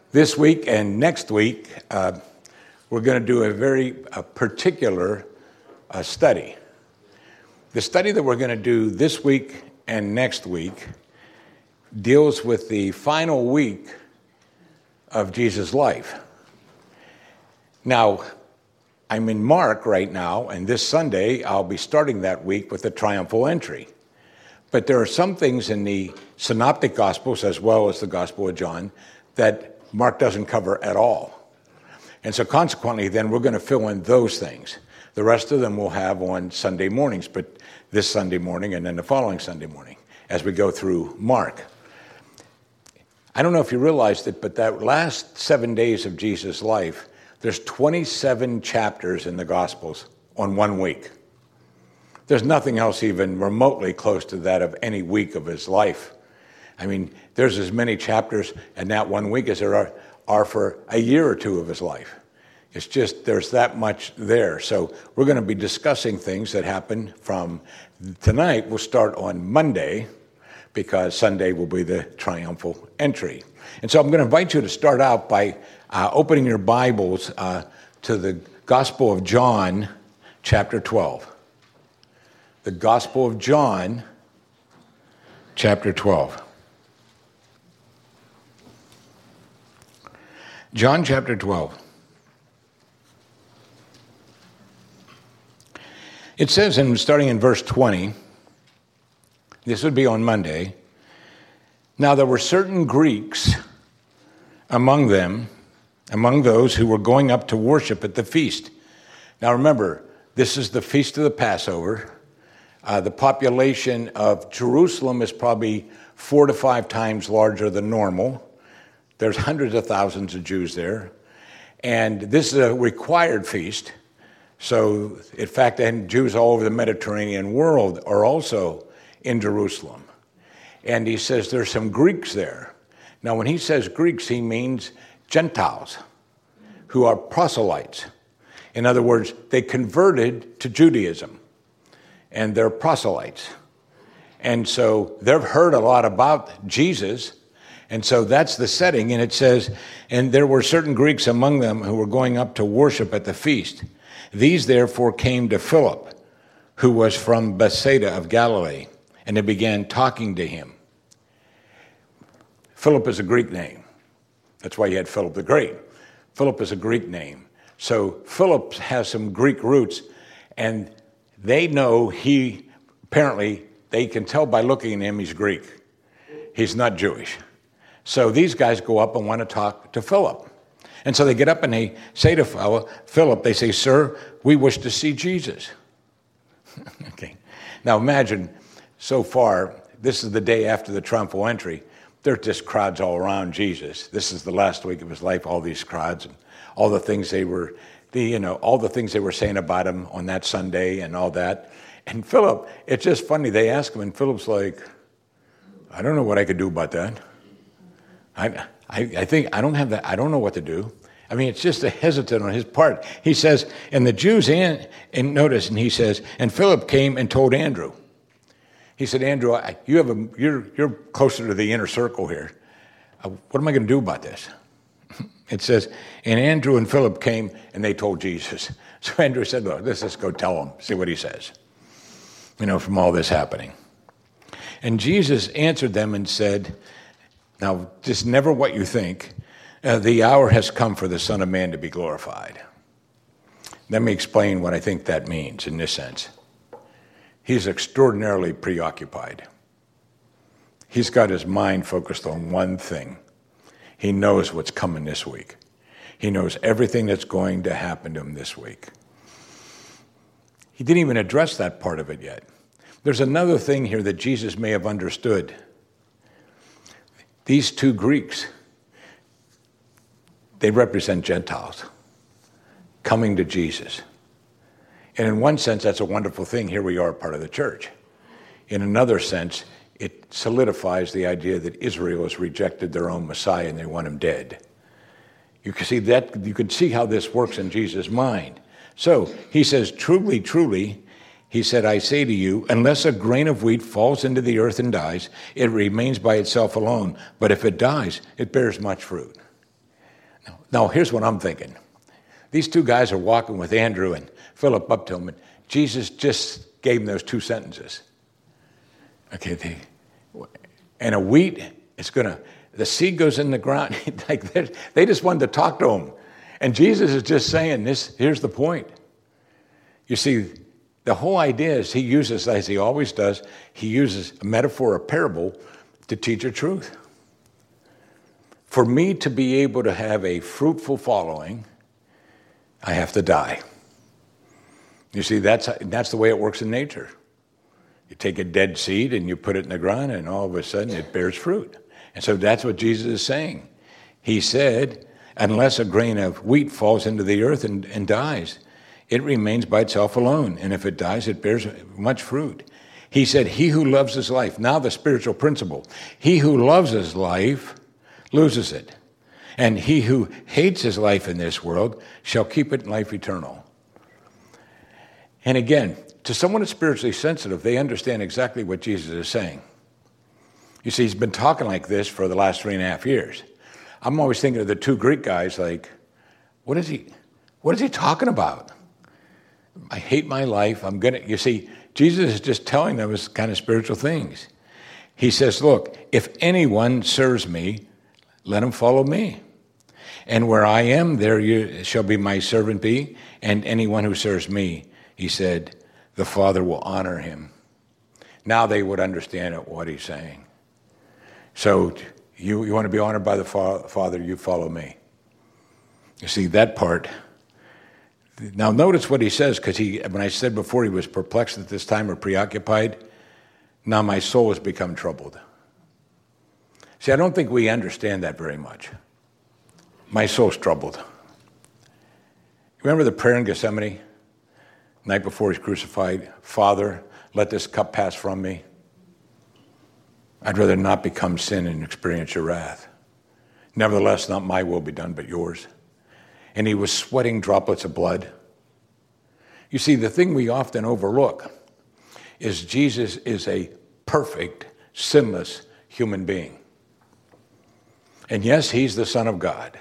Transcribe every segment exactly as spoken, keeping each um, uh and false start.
This week and next week, uh, we're going to do a very a particular uh, study. The study that we're going to do this week and next week deals with the final week of Jesus' life. Now, I'm in Mark right now, and this Sunday I'll be starting that week with the triumphal entry. But there are some things in the Synoptic Gospels, as well as the Gospel of John, that Mark doesn't cover at all. And so consequently, then we're going to fill in those things. The rest of them we'll have on Sunday mornings, but this Sunday morning and then the following Sunday morning as we go through Mark. I don't know if you realized it, but that last seven days of Jesus' life, there's twenty-seven chapters in the Gospels on one week. There's nothing else even remotely close to that of any week of his life. I mean, there's as many chapters in that one week as there are, are for a year or two of his life. It's just there's that much there. So we're going to be discussing things that happen from tonight. We'll start on Monday because Sunday will be the triumphal entry. And so I'm going to invite you to start out by uh, opening your Bibles uh, to the Gospel of John, chapter twelve. The Gospel of John, chapter twelve. John chapter twelve. It says, in starting in verse twenty, this would be on Monday, now there were certain Greeks among them, among those who were going up to worship at the feast. Now remember, this is the feast of the Passover. Uh, the population of Jerusalem is probably four to five times larger than normal. There's hundreds of thousands of Jews there. And this is a required feast. So, in fact, and Jews all over the Mediterranean world are also in Jerusalem. And he says there's some Greeks there. Now, when he says Greeks, he means Gentiles who are proselytes. In other words, they converted to Judaism, and they're proselytes. And so they've heard a lot about Jesus. And so that's the setting, and it says, and there were certain Greeks among them who were going up to worship at the feast. These therefore came to Philip, who was from Bethsaida of Galilee, and they began talking to him. Philip is a Greek name. That's why you had Philip the Great. Philip is a Greek name. So Philip has some Greek roots, and they know he, apparently, they can tell by looking at him he's Greek. He's not Jewish. So these guys go up and want to talk to Philip. And so they get up and they say to Philip, they say, "Sir, we wish to see Jesus." Okay. Now imagine, so far, this is the day after the triumphal entry. There's just crowds all around Jesus. This is the last week of his life, all these crowds and all the things they were, the, you know, all the things they were saying about him on that Sunday and all that. And Philip, it's just funny. They ask him, and Philip's like, "I don't know what I could do about that. I, I, I think I don't have that. I don't know what to do." I mean, it's just a hesitant on his part. He says, and the Jews, and, and notice, and he says, and Philip came and told Andrew. He said, "Andrew, I, you have a, you're you're closer to the inner circle here. Uh, what am I going to do about this?" It says, and Andrew and Philip came and they told Jesus. So Andrew said, "Look, let's just go tell him, see what he says. You know, from all this happening." And Jesus answered them and said, now, just never what you think. Uh, the hour has come for the Son of Man to be glorified. Let me explain what I think that means in this sense. He's extraordinarily preoccupied. He's got his mind focused on one thing. He knows what's coming this week. He knows everything that's going to happen to him this week. He didn't even address that part of it yet. There's another thing here that Jesus may have understood. These two Greeks, they represent Gentiles coming to Jesus. And in one sense, that's a wonderful thing. Here we are, part of the church. In another sense, it solidifies the idea that Israel has rejected their own Messiah and they want him dead. You can see that. You can see how this works in Jesus' mind. So he says, "Truly, truly," he said, "I say to you, unless a grain of wheat falls into the earth and dies, it remains by itself alone. But if it dies, it bears much fruit." Now, now, here's what I'm thinking. These two guys are walking with Andrew and Philip up to him, and Jesus just gave them those two sentences. Okay, they, and a wheat, it's going to, the seed goes in the ground. Like they just wanted to talk to him. And Jesus is just saying this, here's the point. You see, the whole idea is he uses, as he always does, he uses a metaphor, a parable, to teach a truth. For me to be able to have a fruitful following, I have to die. You see, that's, that's the way it works in nature. You take a dead seed and you put it in the ground, and all of a sudden it bears fruit. And so that's what Jesus is saying. He said, unless a grain of wheat falls into the earth and, and dies, it remains by itself alone. And if it dies, it bears much fruit. He said, he who loves his life, now the spiritual principle, he who loves his life loses it. And he who hates his life in this world shall keep it in life eternal. And again, to someone who's spiritually sensitive, they understand exactly what Jesus is saying. You see, he's been talking like this for the last three and a half years. I'm always thinking of the two Greek guys like, what is he, what is he talking about? I hate my life. I'm gonna, you see, Jesus is just telling them this kind of spiritual things. He says, look, if anyone serves me, let him follow me. And where I am, there you shall be my servant be. And anyone who serves me, he said, the Father will honor him. Now they would understand what he's saying. So you, you want to be honored by the fa- Father, you follow me. You see, that part. Now notice what he says, because he, when I said before he was perplexed at this time or preoccupied, now my soul has become troubled. See, I don't think we understand that very much. My soul's troubled. Remember the prayer in Gethsemane? Night before he's crucified, Father, let this cup pass from me. I'd rather not become sin and experience your wrath. Nevertheless, not my will be done, but yours. And he was sweating droplets of blood. You see, the thing we often overlook is Jesus is a perfect, sinless human being. And yes, he's the Son of God.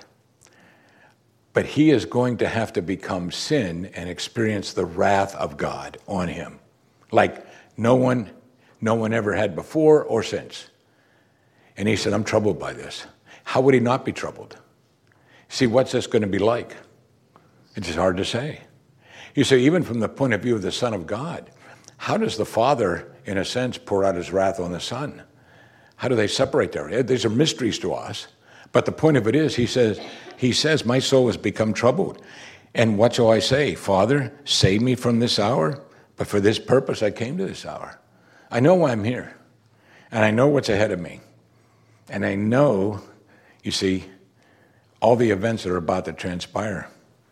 But he is going to have to become sin and experience the wrath of God on him, like no one, no one ever had before or since. And he said, I'm troubled by this. How would he not be troubled? See, what's this going to be like? It's just hard to say. You see, even from the point of view of the Son of God, how does the Father, in a sense, pour out his wrath on the Son? How do they separate there? These are mysteries to us. But the point of it is, he says, he says, my soul has become troubled. And what shall I say? Father, save me from this hour. But for this purpose, I came to this hour. I know why I'm here. And I know what's ahead of me. And I know, you see, all the events that are about to transpire.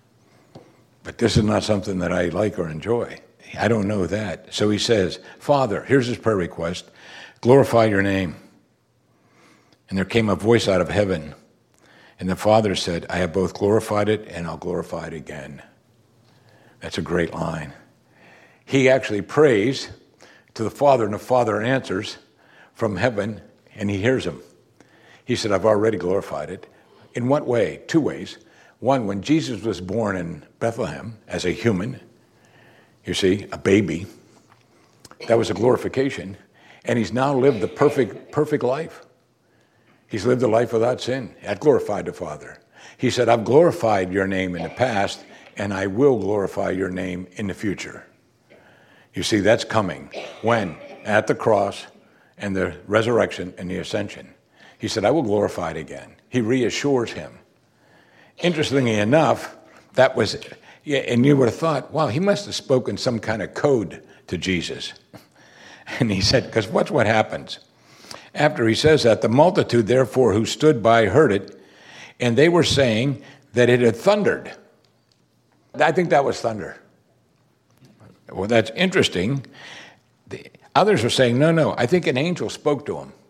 But this is not something that I like or enjoy. I don't know that. So he says, Father, here's his prayer request, glorify your name. And there came a voice out of heaven. And the Father said, I have both glorified it and I'll glorify it again. That's a great line. He actually prays to the Father, and the Father answers from heaven, and he hears him. He said, I've already glorified it. In what way? Two ways. One, when Jesus was born in Bethlehem as a human, you see, a baby, that was a glorification. And he's now lived the perfect, perfect life. He's lived a life without sin. That glorified the Father. He said, I've glorified your name in the past, and I will glorify your name in the future. You see, that's coming. When? At the cross and the resurrection and the ascension. He said, I will glorify it again. He reassures him. Interestingly enough, that was, yeah, and you would have thought, wow, he must have spoken some kind of code to Jesus. And he said, because watch what happens. After he says that, the multitude, therefore, who stood by heard it, and they were saying that it had thundered. I think that was thunder. Well, that's interesting. The others are saying, no, no, I think an angel spoke to him.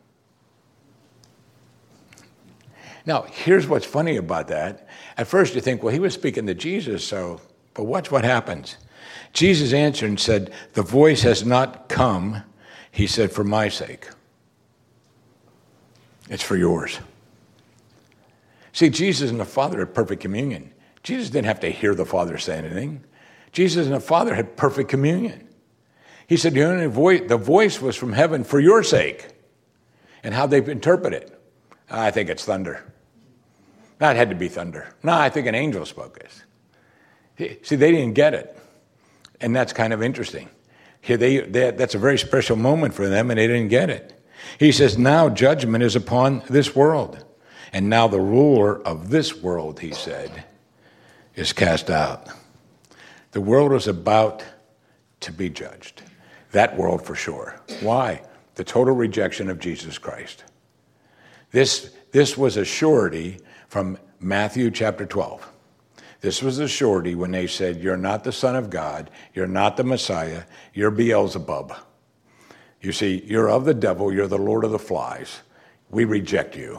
Now, here's what's funny about that. At first you think, well, he was speaking to Jesus, so, but watch what happens. Jesus answered and said, the voice has not come, he said, for my sake. It's for yours. See, Jesus and the Father had perfect communion. Jesus didn't have to hear the Father say anything. Jesus and the Father had perfect communion. He said the only voice, the voice was from heaven for your sake. And how they interpret it. I think it's thunder. No, it had to be thunder. No, I think an angel spoke this. See, they didn't get it. And that's kind of interesting. Here they, they, that's a very special moment for them, and they didn't get it. He says, now judgment is upon this world. And now the ruler of this world, he said, is cast out. The world is about to be judged. That world for sure. Why? The total rejection of Jesus Christ. This, this was a surety from Matthew chapter twelve. This was a surety when they said, you're not the Son of God, you're not the Messiah, you're Beelzebub. You see, you're of the devil, you're the Lord of the flies. We reject you.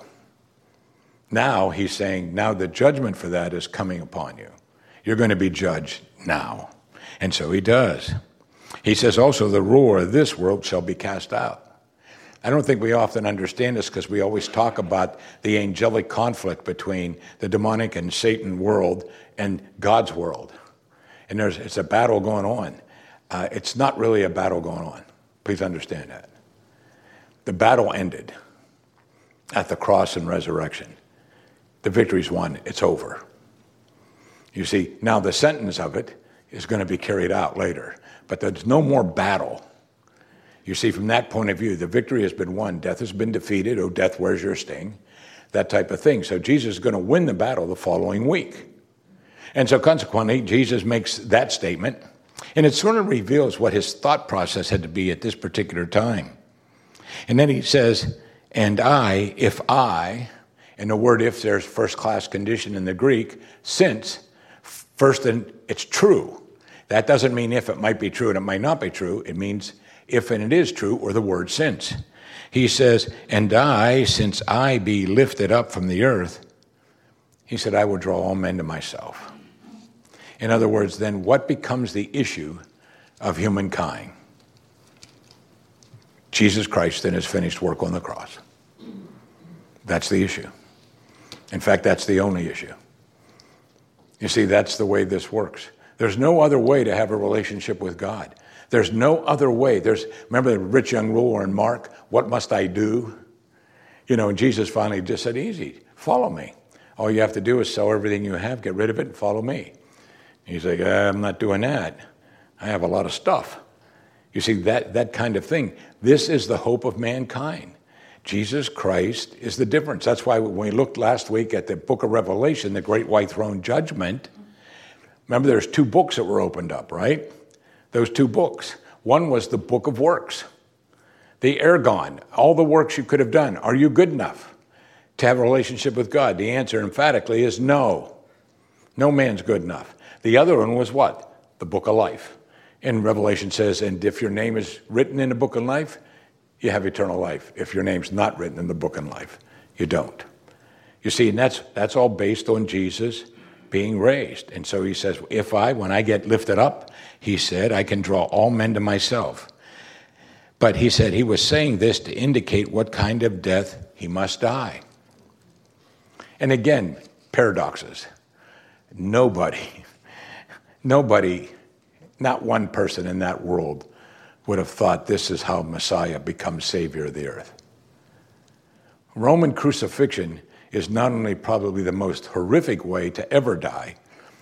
Now he's saying, now the judgment for that is coming upon you. You're going to be judged now. And so he does. He says also, the ruler of this world shall be cast out. I don't think we often understand this because we always talk about the angelic conflict between the demonic and Satan world and God's world. And there's it's a battle going on. Uh, it's not really a battle going on. Please understand that. The battle ended at the cross and resurrection. The victory's won. It's over. You see, now the sentence of it is going to be carried out later. But there's no more battle. You see, from that point of view, the victory has been won. Death has been defeated. Oh, death, where's your sting? That type of thing. So Jesus is going to win the battle the following week. And so consequently, Jesus makes that statement. And it sort of reveals what his thought process had to be at this particular time. And then he says, and I, if I, and the word if, there's first-class condition in the Greek, since, first, and it's true. That doesn't mean if it might be true and it might not be true. It means if and it is true, or the word since. He says, and I, since I be lifted up from the earth, he said, I will draw all men to myself. In other words, then what becomes the issue of humankind? Jesus Christ and his finished work on the cross. That's the issue. In fact, that's the only issue. You see, that's the way this works. There's no other way to have a relationship with God. There's no other way. There's, remember the rich young ruler in Mark, what must I do? You know, and Jesus finally just said, easy, follow me. All you have to do is sell everything you have, get rid of it, and follow me. And he's like, I'm not doing that. I have a lot of stuff. You see, that, that kind of thing. This is the hope of mankind. Jesus Christ is the difference. That's why when we looked last week at the book of Revelation, the great white throne judgment, remember there's two books that were opened up, right? Those two books. One was the book of works. The ergon, all the works you could have done. Are you good enough to have a relationship with God? The answer emphatically is no. No man's good enough. The other one was what? The book of life. And Revelation says, and if your name is written in the book of life, you have eternal life. If your name's not written in the book of life, you don't. You see, and that's that's all based on Jesus being raised. And so he says, if I, when I get lifted up, he said, I can draw all men to myself. But he said he was saying this to indicate what kind of death he must die. And again, paradoxes. Nobody, nobody, not one person in that world would have thought this is how Messiah becomes Savior of the earth. Roman crucifixion is not only probably the most horrific way to ever die,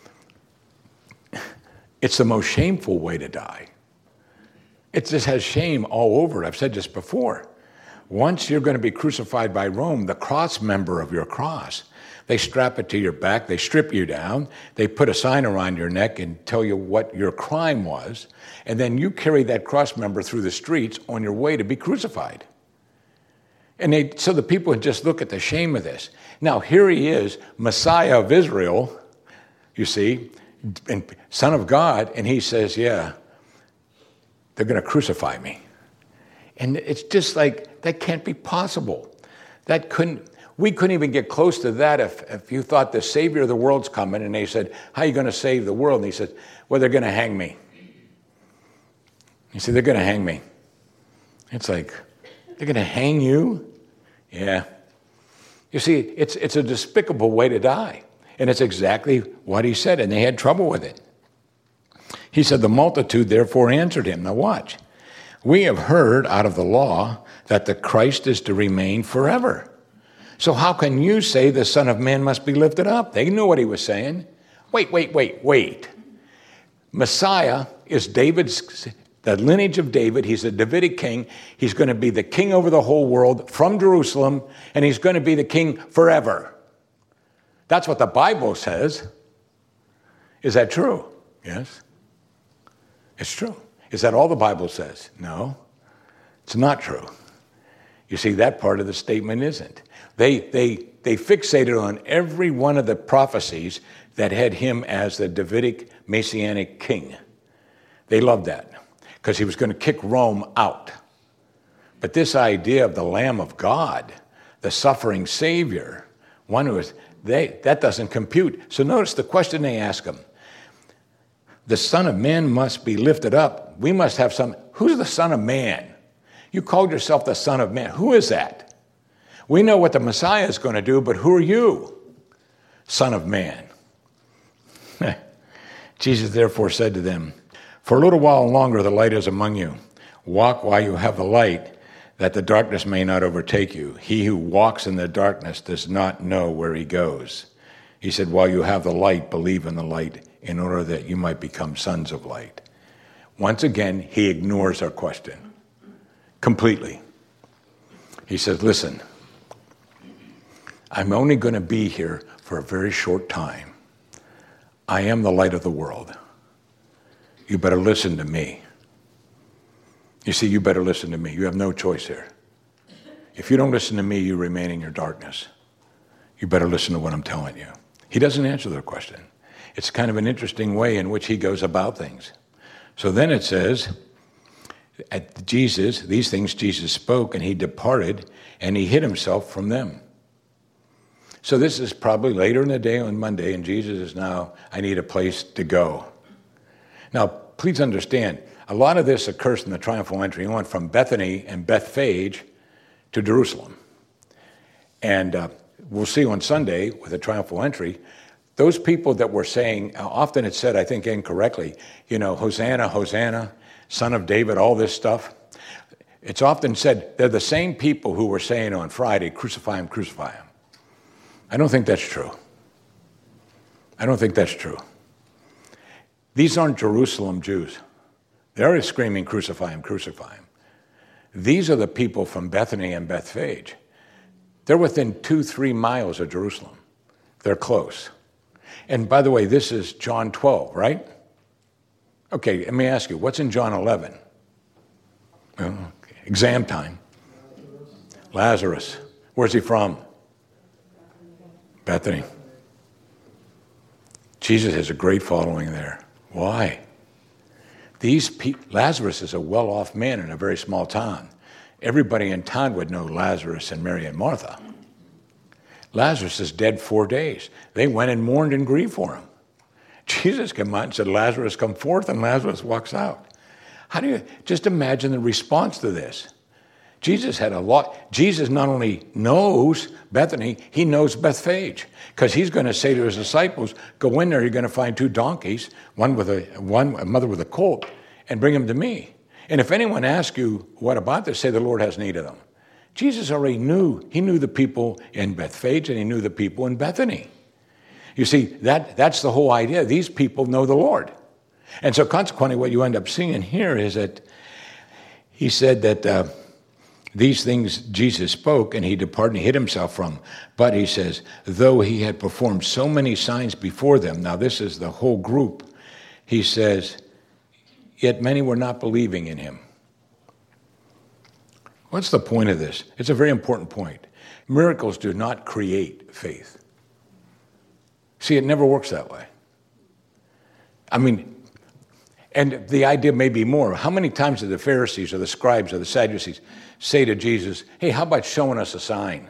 it's the most shameful way to die. It just has shame all over it. I've said this before. Once you're going to be crucified by Rome, the cross member of your cross, they strap it to your back, they strip you down, they put a sign around your neck and tell you what your crime was, and then you carry that cross member through the streets on your way to be crucified. And they, so the people just look at the shame of this. Now, here he is, Messiah of Israel, you see, and Son of God, and he says, yeah, they're going to crucify me. And it's just like, that can't be possible. That couldn't, we couldn't even get close to that if, if you thought the Savior of the world's coming, and they said, how are you going to save the world? And he said, well, they're going to hang me. He said, they're going to hang me. It's like, they're going to hang you? Yeah. You see, it's, it's a despicable way to die. And it's exactly what he said, and they had trouble with it. He said, the multitude therefore answered him. Now watch. We have heard out of the law that the Christ is to remain forever. So how can you say the Son of Man must be lifted up? They knew what he was saying. Wait, wait, wait, wait. Messiah is David's, the lineage of David. He's a Davidic king. He's going to be the king over the whole world from Jerusalem, and he's going to be the king forever. That's what the Bible says. Is that true? Yes. It's true. Is that all the Bible says? No, it's not true. You see, that part of the statement isn't. They, they, they fixated on every one of the prophecies that had him as the Davidic Messianic king. They loved that because he was going to kick Rome out. But this idea of the Lamb of God, the suffering Savior, one who is, they, that doesn't compute. So notice the question they ask him. The Son of Man must be lifted up. We must have some. Who's the Son of Man? You called yourself the Son of Man. Who is that? We know what the Messiah is going to do, but who are you? Son of Man. Jesus therefore said to them, for a little while longer the light is among you. Walk while you have the light, that the darkness may not overtake you. He who walks in the darkness does not know where he goes. He said, while you have the light, believe in the light, in order that you might become sons of light. Once again, he ignores our question completely. He says, listen, I'm only going to be here for a very short time. I am the light of the world. You better listen to me. You see, you better listen to me. You have no choice here. If you don't listen to me, you remain in your darkness. You better listen to what I'm telling you. He doesn't answer their question. It's kind of an interesting way in which he goes about things. So then it says, at Jesus, these things Jesus spoke, and he departed, and he hid himself from them. So this is probably later in the day on Monday, and Jesus is now, I need a place to go. Now, please understand, a lot of this occurs in the triumphal entry. He went from Bethany and Bethphage to Jerusalem. And uh, we'll see on Sunday with the triumphal entry, those people that were saying, often it's said, I think incorrectly, you know, Hosanna, Hosanna, Son of David, all this stuff. It's often said they're the same people who were saying on Friday, crucify him, crucify him. I don't think that's true. I don't think that's true. These aren't Jerusalem Jews. They're already screaming, crucify him, crucify him. These are the people from Bethany and Bethphage. They're within two, three miles of Jerusalem. They're close. And by the way, this is John twelve, right? Okay, let me ask you, what's in John eleven? Well, okay. Exam time. Lazarus. Where's he from? Bethany. Jesus has a great following there. Why? These pe- Lazarus is a well-off man in a very small town. Everybody in town would know Lazarus and Mary and Martha. Lazarus is dead four days. They went and mourned and grieved for him. Jesus came out and said, Lazarus, come forth, and Lazarus walks out. How do you, just imagine the response to this. Jesus had a lot, Jesus not only knows Bethany, he knows Bethphage, because he's going to say to his disciples, go in there, you're going to find two donkeys, one with a, one, a mother with a colt, and bring them to me. And if anyone asks you, what about this, say the Lord has need of them. Jesus already knew. He knew the people in Bethphage and he knew the people in Bethany. You see, that, that's the whole idea. These people know the Lord. And so consequently, what you end up seeing here is that he said that uh, these things Jesus spoke and he departed and hid himself from. But he says, though he had performed so many signs before them, now this is the whole group, he says, yet many were not believing in him. What's the point of this? It's a very important point. Miracles do not create faith. See, it never works that way. I mean, and the idea may be more. How many times did the Pharisees or the scribes or the Sadducees say to Jesus, hey, how about showing us a sign?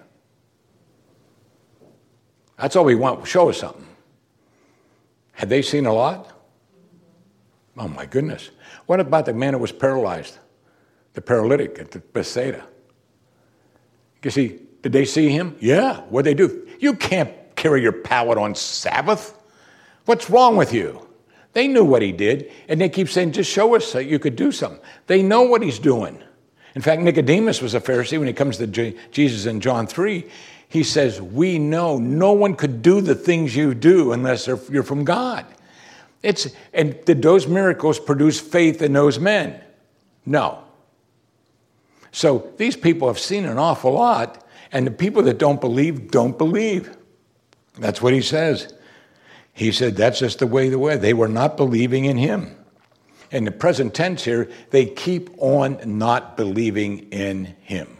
That's all we want. Show us something. Had they seen a lot? Oh, my goodness. What about the man who was paralyzed? The paralytic at the Bethsaida. You see, Did they see him? Yeah. What'd they do? You can't carry your pallet on Sabbath. What's wrong with you? They knew what he did, and they keep saying, just show us that you could do something. They know what he's doing. In fact, Nicodemus was a Pharisee. When he comes to J- Jesus in John three, he says, we know no one could do the things you do unless you're from God. It's, and did those miracles produce faith in those men? No. So these people have seen an awful lot, and the people that don't believe, don't believe. That's what he says. He said that's just the way they were. They were not believing in him. In the present tense here, they keep on not believing in him.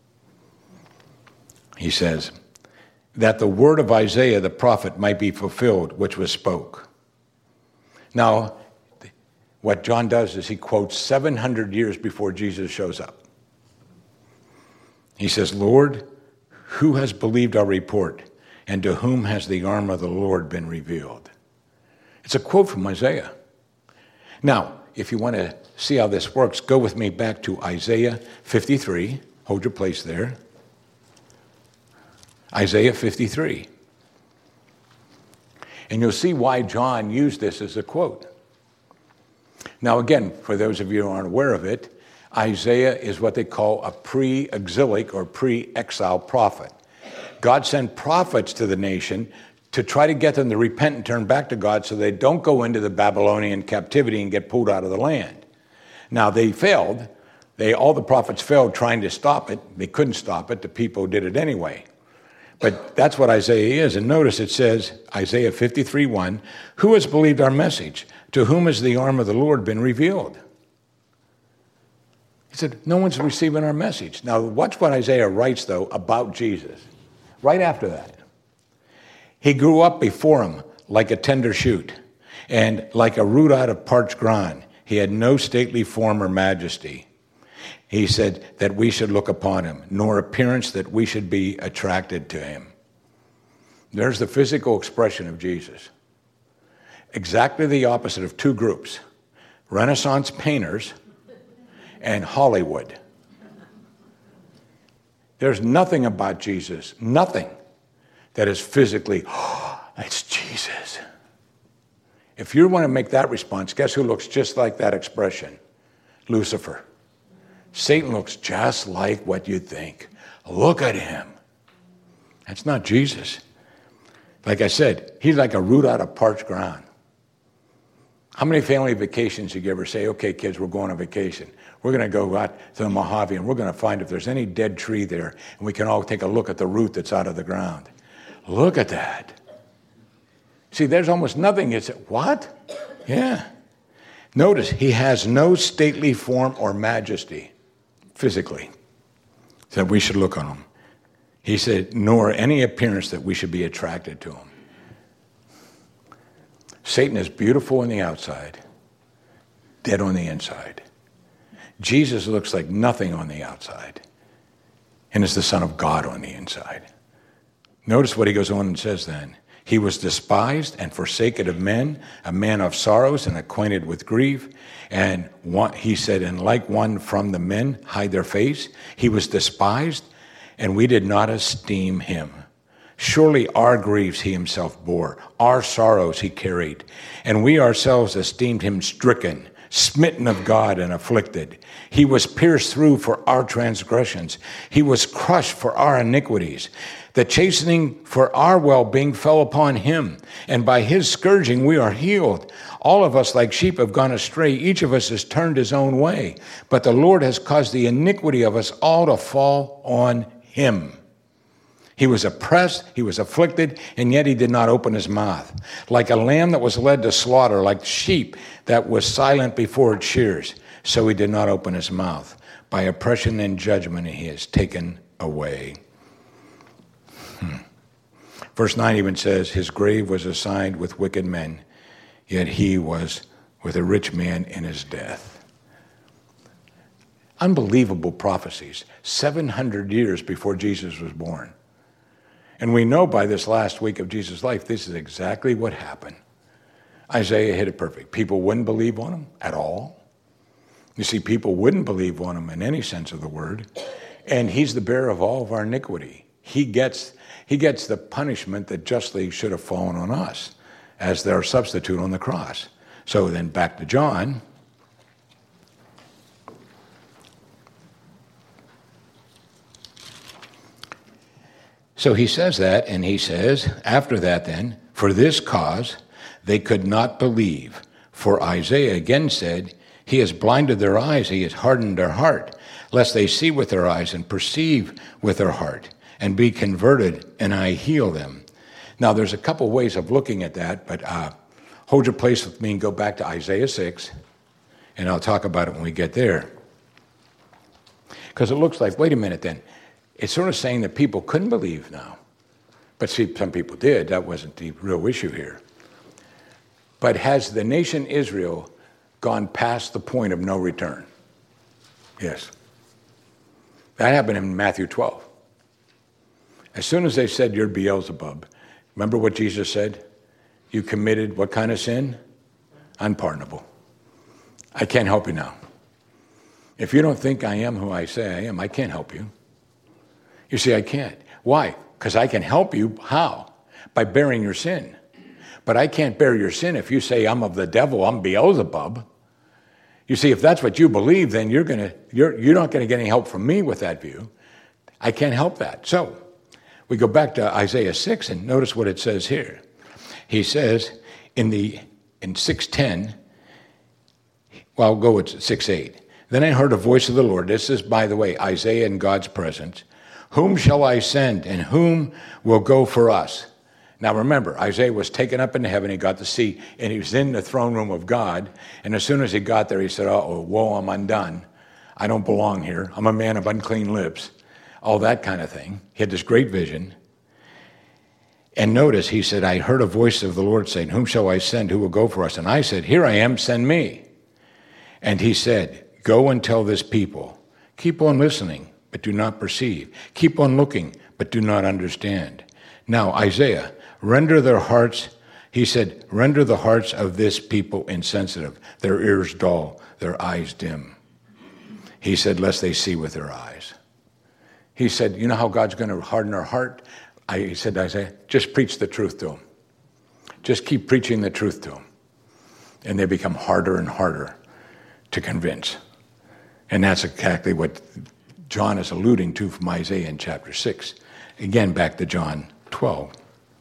He says, that the word of Isaiah the prophet might be fulfilled, which was spoke. Now, what John does is he quotes seven hundred years before Jesus shows up. He says, Lord, who has believed our report, and to whom has the arm of the Lord been revealed? It's a quote from Isaiah. Now, if you want to see how this works, go with me back to Isaiah fifty-three. Hold your place there. Isaiah fifty-three. And you'll see why John used this as a quote. Now, again, for those of you who aren't aware of it, Isaiah is what they call a pre-exilic or pre-exile prophet. God sent prophets to the nation to try to get them to repent and turn back to God so they don't go into the Babylonian captivity and get pulled out of the land. Now, they failed. They, all the prophets failed trying to stop it. They couldn't stop it. The people did it anyway. But that's what Isaiah is. And notice it says, Isaiah fifty-three one, who has believed our message? To whom has the arm of the Lord been revealed? He said, no one's receiving our message. Now, watch what Isaiah writes, though, about Jesus. Right after that. He grew up before him like a tender shoot, and like a root out of parched ground. He had no stately form or majesty. He said that we should look upon him, nor appearance that we should be attracted to him. There's the physical expression of Jesus. Exactly the opposite of two groups, Renaissance painters and Hollywood. There's nothing about Jesus, nothing that is physically, oh, it's Jesus. If you want to make that response, guess who looks just like that expression? Lucifer. Satan looks just like what you think. Look at him. That's not Jesus. Like I said, he's like a root out of parched ground. How many family vacations did you ever say, okay, kids, we're going on vacation. We're going to go out to the Mojave, and we're going to find if there's any dead tree there, and we can all take a look at the root that's out of the ground. Look at that. See, there's almost nothing. It's, what? Yeah. Notice, he has no stately form or majesty, physically, that we should look on him. He said, nor any appearance that we should be attracted to him. Satan is beautiful on the outside, dead on the inside. Jesus looks like nothing on the outside, and is the Son of God on the inside. Notice what he goes on and says then. He was despised and forsaken of men, a man of sorrows and acquainted with grief. And one, he said, and like one from the men hide their face. He was despised, and we did not esteem him. Surely our griefs he himself bore, our sorrows he carried. And we ourselves esteemed him stricken, smitten of God and afflicted. He was pierced through for our transgressions. He was crushed for our iniquities. The chastening for our well-being fell upon him, and by his scourging we are healed. All of us like sheep have gone astray. Each of us has turned his own way. But the Lord has caused the iniquity of us all to fall on him. He was oppressed, he was afflicted, and yet he did not open his mouth. Like a lamb that was led to slaughter, like sheep that was silent before its shears, so he did not open his mouth. By oppression and judgment he is taken away. Hmm. Verse nine even says, his grave was assigned with wicked men, yet he was with a rich man in his death. Unbelievable prophecies, seven hundred years before Jesus was born. And we know by this last week of Jesus' life, this is exactly what happened. Isaiah hit it perfect. People wouldn't believe on him at all. You see, people wouldn't believe on him in any sense of the word. And he's the bearer of all of our iniquity. he gets he gets the punishment that justly should have fallen on us as their substitute on the cross. So then back to John. So he says that, and he says, after that then, for this cause they could not believe. For Isaiah again said, he has blinded their eyes, he has hardened their heart, lest they see with their eyes and perceive with their heart, and be converted, and I heal them. Now, there's a couple ways of looking at that, but uh, hold your place with me and go back to Isaiah six, and I'll talk about it when we get there. Because it looks like, wait a minute then, it's sort of saying that people couldn't believe now. But see, some people did. That wasn't the real issue here. But has the nation Israel gone past the point of no return? Yes. That happened in Matthew twelve. As soon as they said, you're Beelzebub, remember what Jesus said? You committed what kind of sin? Unpardonable. I can't help you now. If you don't think I am who I say I am, I can't help you. You see, I can't. Why? Because I can help you. How? By bearing your sin. But I can't bear your sin if you say I'm of the devil, I'm Beelzebub. You see, if that's what you believe, then you're gonna you're you're not gonna get any help from me with that view. I can't help that. So we go back to Isaiah six and notice what it says here. He says in the in six ten, well, I'll go with six eight. Then I heard a voice of the Lord. This is, by the way, Isaiah in God's presence. Whom shall I send, and whom will go for us? Now remember, Isaiah was taken up into heaven. He got to see, and he was in the throne room of God. And as soon as he got there, he said, uh-oh, woe, I'm undone. I don't belong here. I'm a man of unclean lips. All that kind of thing. He had this great vision. And notice, he said, I heard a voice of the Lord saying, whom shall I send? Who will go for us? And I said, here I am, send me. And he said, go and tell this people, keep on listening, but do not perceive. Keep on looking, but do not understand. Now, Isaiah, render their hearts, he said, render the hearts of this people insensitive, their ears dull, their eyes dim. He said, lest they see with their eyes. He said, you know how God's going to harden our heart? I, he said to Isaiah, just preach the truth to them. Just keep preaching the truth to them. And they become harder and harder to convince. And that's exactly what John is alluding to from Isaiah in chapter six. Again, back to John twelve.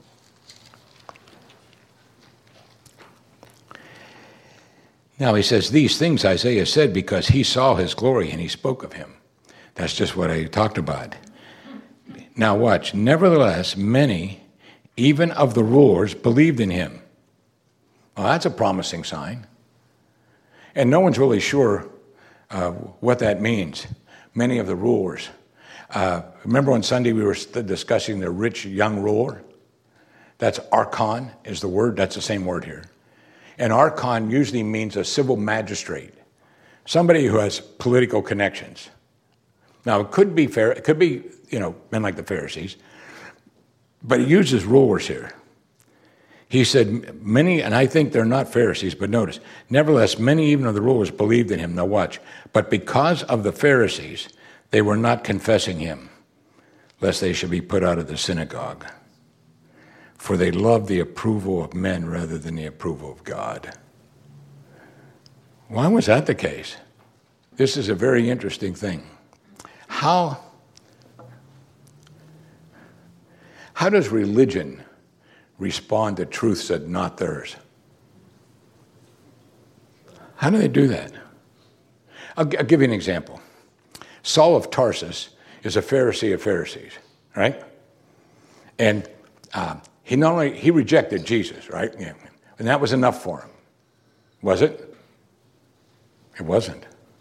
Now he says, these things Isaiah said because he saw his glory and he spoke of him. That's just what I talked about. Now watch. Nevertheless, many, even of the rulers, believed in him. Well, that's a promising sign. And no one's really sure uh, what that means. Many of the rulers. Uh, remember on Sunday we were discussing the rich young ruler? That's archon is the word. That's the same word here. And archon usually means a civil magistrate, somebody who has political connections. Now, it could be fair. It could be, you know, men like the Pharisees, but he uses rulers here. He said, many, and I think they're not Pharisees, but notice, nevertheless, many even of the rulers believed in him. Now watch. But because of the Pharisees, they were not confessing him, lest they should be put out of the synagogue. For they loved the approval of men rather than the approval of God. Why was that the case? This is a very interesting thing. How, how does religion respond to truths that are not theirs? How do they do that? I'll, I'll give you an example. Saul of Tarsus is a Pharisee of Pharisees, right? And uh, he not only, he rejected Jesus, right? Yeah. And that was enough for him. Was it? It wasn't.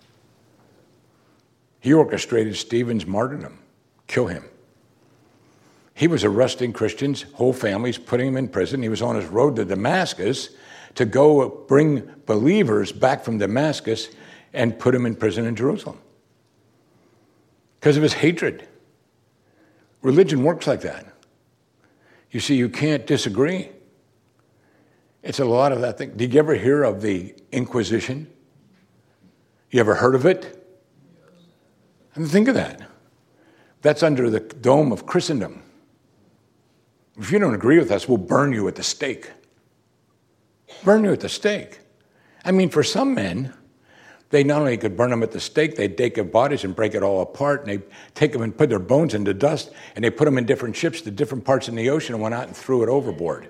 He orchestrated Stephen's martyrdom, kill him. He was arresting Christians, whole families, putting them in prison. He was on his road to Damascus to go bring believers back from Damascus and put them in prison in Jerusalem because of his hatred. Religion works like that. You see, you can't disagree. It's a lot of that thing. Did you ever hear of the Inquisition? You ever heard of it? And think of that. That's under the dome of Christendom. If you don't agree with us, we'll burn you at the stake. Burn you at the stake. I mean, for some men, they not only could burn them at the stake, they'd take their bodies and break it all apart, and they take them and put their bones into dust, and they put them in different ships to different parts in the ocean and went out and threw it overboard.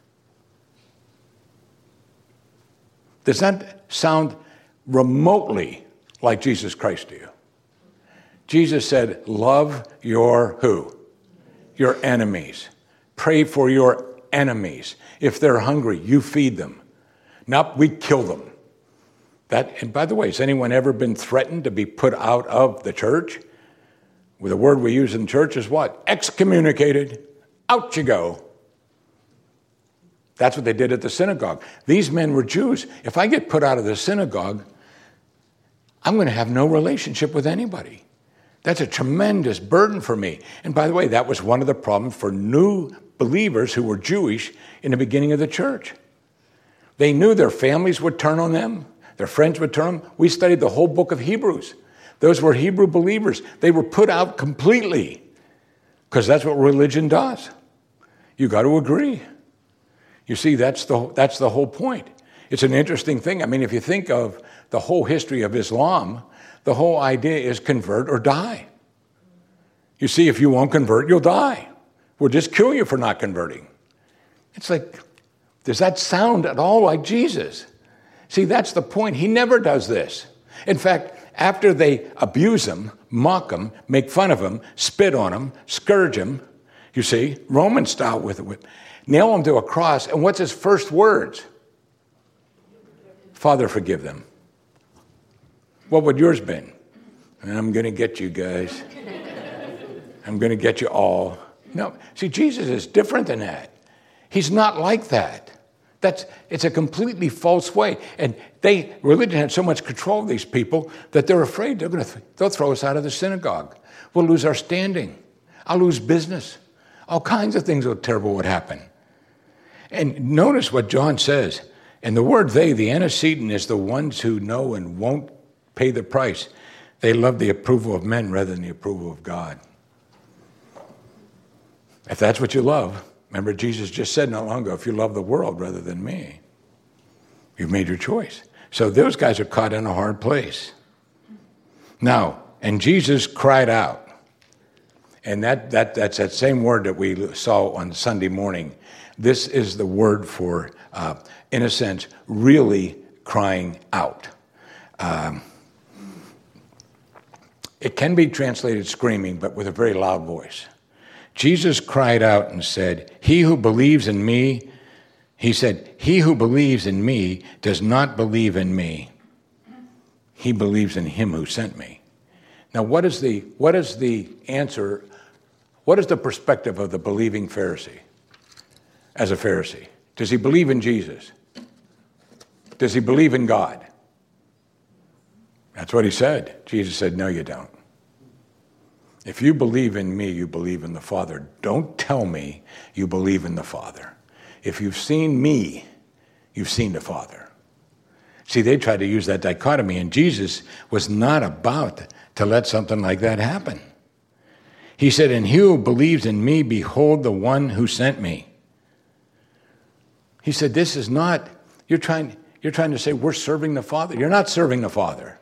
Does that sound remotely like Jesus Christ to you? Jesus said, love your who? Your enemies. Pray for your enemies. If they're hungry, you feed them. Not we kill them. That, and by the way, has anyone ever been threatened to be put out of the church? Well, the word we use in church is what? Excommunicated. Out you go. That's what they did at the synagogue. These men were Jews. If I get put out of the synagogue, I'm going to have no relationship with anybody. That's a tremendous burden for me. And by the way, that was one of the problems for new believers who were Jewish in the beginning of the church. They knew their families would turn on them. Their friends would turn on them. We studied the whole book of Hebrews. Those were Hebrew believers. They were put out completely because that's what religion does. You got to agree. You see, that's the, that's the whole point. It's an interesting thing. I mean, if you think of the whole history of Islam, the whole idea is convert or die. You see, if you won't convert, you'll die. We'll just kill you for not converting. It's like, does that sound at all like Jesus? See, that's the point. He never does this. In fact, after they abuse him, mock him, make fun of him, spit on him, scourge him, you see, Roman style with it, nail him to a cross, and what's his first words? Father, forgive them. What would yours been? I'm going to get you guys. I'm going to get you all. No, see, Jesus is different than that. He's not like that. That's, it's a completely false way. And they, religion had so much control of these people that they're afraid they're going to, th- they'll throw us out of the synagogue. We'll lose our standing. I'll lose business. All kinds of things terrible would happen. And notice what John says. And the word they, the antecedent, is the ones who know and won't pay the price. They love the approval of men rather than the approval of God. If that's what you love, remember Jesus just said not long ago, if you love the world rather than me, you've made your choice. So those guys are caught in a hard place. Now, and Jesus cried out. And that, that that's that same word that we saw on Sunday morning. This is the word for, uh, in a sense, really crying out. Um, it can be translated screaming, but with a very loud voice. Jesus cried out and said, he who believes in me, he said, he who believes in me does not believe in me. He believes in him who sent me. Now, what is the, what is the answer? What is the perspective of the believing Pharisee as a Pharisee? Does he believe in Jesus? Does he believe in God? That's what he said. Jesus said, no, you don't. If you believe in me, you believe in the Father. Don't tell me you believe in the Father. If you've seen me, you've seen the Father. See, they tried to use that dichotomy, and Jesus was not about to let something like that happen. He said, and he who believes in me, behold the one who sent me. He said, this is not, you're trying, you're trying to say we're serving the Father. You're not serving the Father.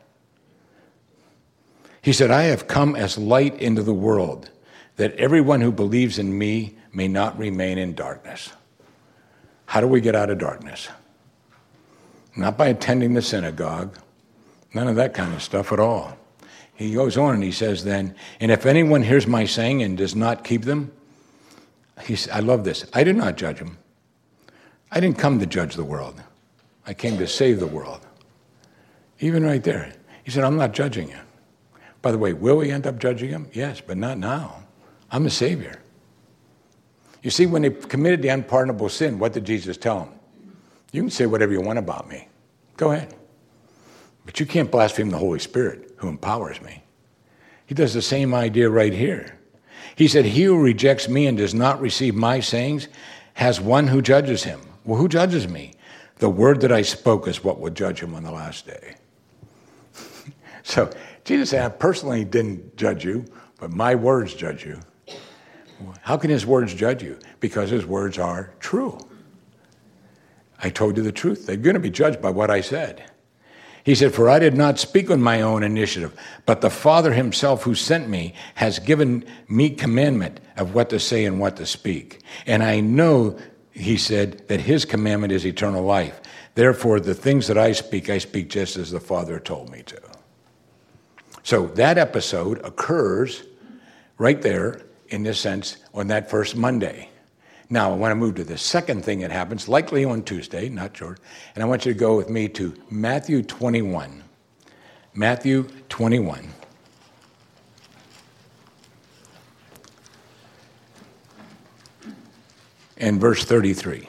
He said, I have come as light into the world, that everyone who believes in me may not remain in darkness. How do we get out of darkness? Not by attending the synagogue. None of that kind of stuff at all. He goes on and he says then, and if anyone hears my saying and does not keep them, he, I love this, I did not judge him. I didn't come to judge the world. I came to save the world. Even right there. He said, I'm not judging you. By the way, will we end up judging him? Yes, but not now. I'm the Savior. You see, when they committed the unpardonable sin, what did Jesus tell them? You can say whatever you want about me. Go ahead. But you can't blaspheme the Holy Spirit who empowers me. He does the same idea right here. He said, he who rejects me and does not receive my sayings has one who judges him. Well, who judges me? The word that I spoke is what will judge him on the last day. So Jesus said, I personally didn't judge you, but my words judge you. How can his words judge you? Because his words are true. I told you the truth. They're going to be judged by what I said. He said, for I did not speak on my own initiative, but the Father himself who sent me has given me commandment of what to say and what to speak. And I know, he said, that his commandment is eternal life. Therefore, the things that I speak, I speak just as the Father told me to. So that episode occurs right there, in this sense, on that first Monday. Now, I want to move to the second thing that happens, likely on Tuesday, not sure. And I want you to go with me to Matthew twenty-one. Matthew twenty-one. And verse thirty-three.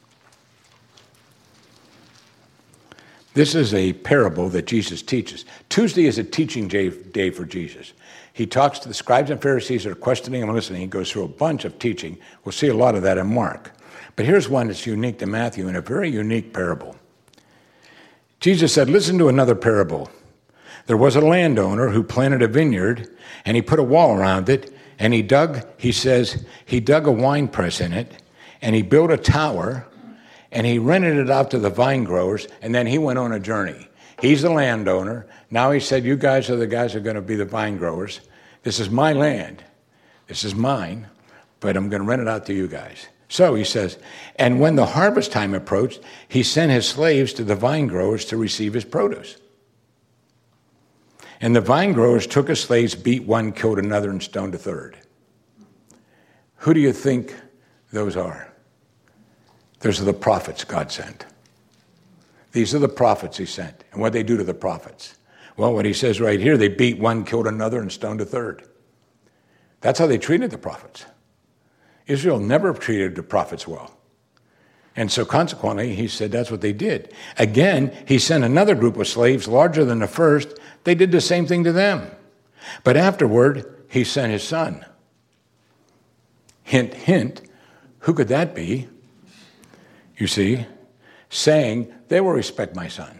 This is a parable that Jesus teaches. Tuesday is a teaching day for Jesus. He talks to the scribes and Pharisees that are questioning him and listening. He goes through a bunch of teaching. We'll see a lot of that in Mark. But here's one that's unique to Matthew and a very unique parable. Jesus said, listen to another parable. There was a landowner who planted a vineyard, and he put a wall around it, and he dug, he says, he dug a wine press in it, and he built a tower, and he rented it out to the vine growers, and then he went on a journey. He's the landowner. Now he said, you guys are the guys who are going to be the vine growers. This is my land. This is mine, but I'm going to rent it out to you guys. So he says, and when the harvest time approached, he sent his slaves to the vine growers to receive his produce. And the vine growers took his slaves, beat one, killed another, and stoned a third. Who do you think those are? Those are the prophets God sent. These are the prophets he sent. And what they do to the prophets? Well, what he says right here, they beat one, killed another, and stoned a third. That's how they treated the prophets. Israel never treated the prophets well. And so consequently, he said that's what they did. Again, he sent another group of slaves larger than the first. They did the same thing to them. But afterward, he sent his son. Hint, hint. Who could that be? You see, saying, they will respect my son.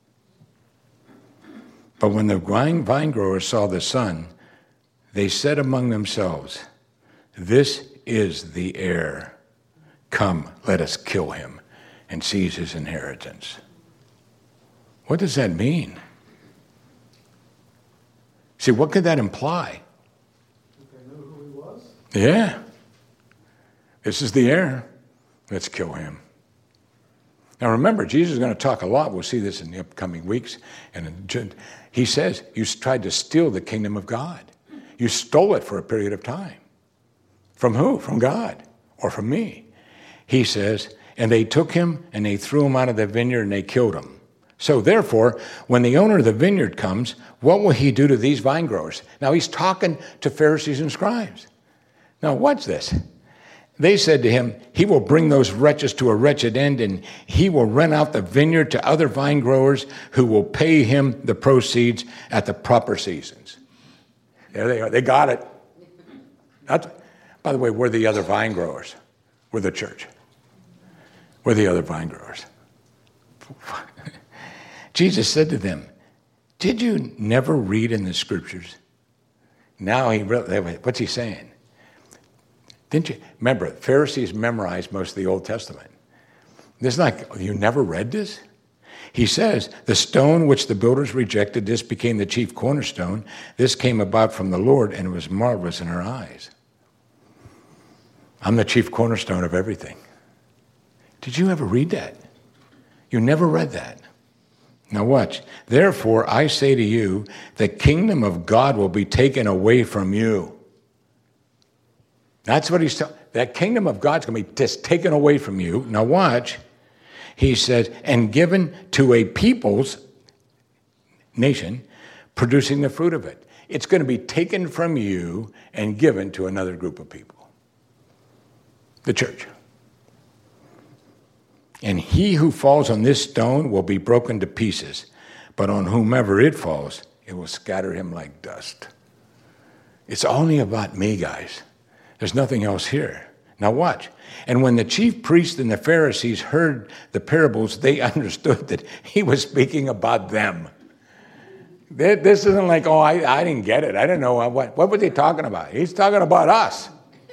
But when the vine, vine growers saw the son, they said among themselves, this is the heir. Come, let us kill him and seize his inheritance. What does that mean? See, what could that imply? Did they know who he was? Yeah. This is the heir. Let's kill him. Now remember, Jesus is going to talk a lot. We'll see this in the upcoming weeks. And he says, you tried to steal the kingdom of God. You stole it for a period of time. From who? From God or from me. He says, and they took him and they threw him out of the vineyard and they killed him. So therefore, when the owner of the vineyard comes, what will he do to these vine growers? Now he's talking to Pharisees and scribes. Now what's this? They said to him, he will bring those wretches to a wretched end, and he will rent out the vineyard to other vine growers who will pay him the proceeds at the proper seasons. There they are. They got it. That's, by the way, we're the other vine growers. We're the church. We're the other vine growers. Jesus said to them, did you never read in the scriptures? Now he really, what's he saying? Didn't you? Remember, Pharisees memorized most of the Old Testament. This is not, you never read this? He says, the stone which the builders rejected, this became the chief cornerstone. This came about from the Lord, and it was marvelous in our eyes. I'm the chief cornerstone of everything. Did you ever read that? You never read that. Now watch. Therefore, I say to you, the kingdom of God will be taken away from you. That's what he's telling. That kingdom of God's going to be just taken away from you. Now watch. He says, and given to a people's nation, producing the fruit of it. It's going to be taken from you and given to another group of people. The church. And he who falls on this stone will be broken to pieces, but on whomever it falls, it will scatter him like dust. It's only about me, guys. There's nothing else here. Now watch. And when the chief priests and the Pharisees heard the parables, they understood that he was speaking about them. This isn't like, oh, I, I didn't get it. I didn't know what, what were they talking about? He's talking about us.